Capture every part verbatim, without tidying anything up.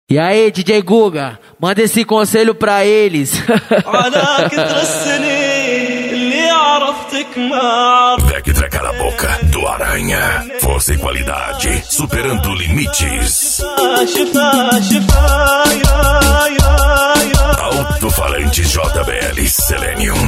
E aí, D J Guga, manda esse conselho pra eles. Vectra cala a boca do Aranha. Força e qualidade, superando limites. Alto-falantes J B L Selenium.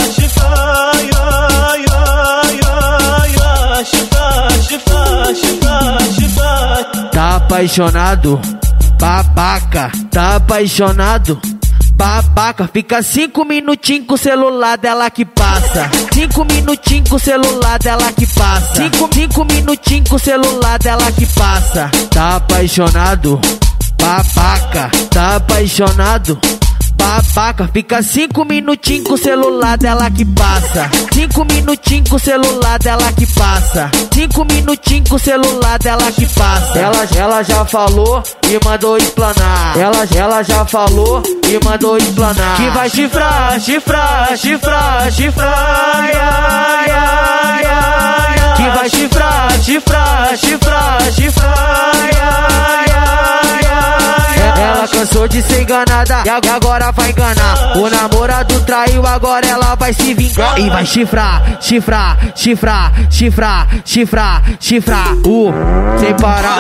Tá apaixonado? Babaca, tá apaixonado? Babaca, fica cinco minutinhos com o celular dela que passa. Cinco minutinhos com o celular dela que passa. Cinco, cinco minutinhos com o celular dela que passa. Tá apaixonado? Babaca, tá apaixonado? Babaca, fica cinco minutinhos com o celular dela que passa. Cinco minutinhos com o celular dela que passa. Cinco minutinhos com o celular dela que passa. Ela, ela já falou e mandou explanar. Ela, ela já falou e mandou explanar. Que vai chifrar, chifrar, chifrar, chifrar. Ia, ia, ia, ia. Que vai chifrar, chifrar, chifrar, chifrar. Ia, ia, ia. Ela cansou de ser enganada e agora vai enganar. O namorado traiu, agora ela vai se vingar. E vai chifrar, chifrar, chifrar, chifrar, chifrar, chifrar. Uh, sem parar.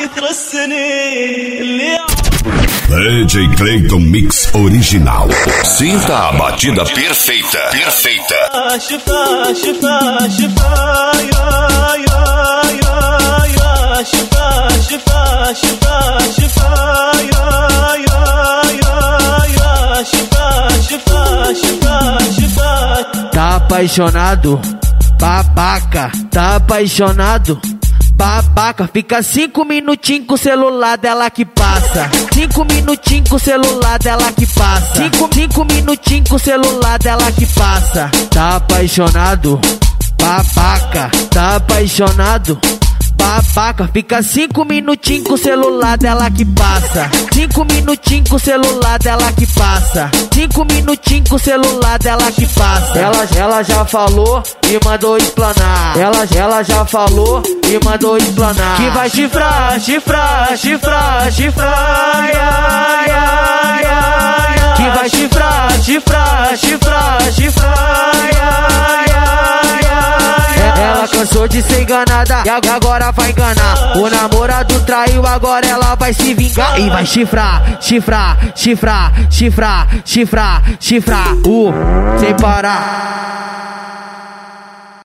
D J Clayton Mix Original. Sinta a batida perfeita. Perfeita. Chifrar, chifrar, chifrar. Chifrar, chifrar, chifrar, chifrar. Tá apaixonado? Babaca, tá apaixonado? Babaca, fica cinco minutinhos com o celular dela que passa. Cinco minutinhos com o celular dela que passa. Cinco, cinco minutinhos com o celular dela que passa. Tá apaixonado? Babaca, tá apaixonado? Babaca, fica cinco minutinhos com o celular dela que passa. Cinco minutinhos com o celular dela que passa. Cinco minutinhos com o celular dela que passa. Ela, ela já falou e mandou explanar. Ela, ela já falou e mandou explanar. Que vai chifrar, chifrar, chifrar, chifrar. Ia, ia, ia, ia. Que vai chifrar, chifrar, chifrar, chifrar. Ia, ia, ia. Ela cansou de ser enganada e agora vai enganar. O namorado traiu, agora ela vai se vingar. E vai chifrar, chifrar, chifrar, chifrar, chifrar, chifrar. Uh, sem parar.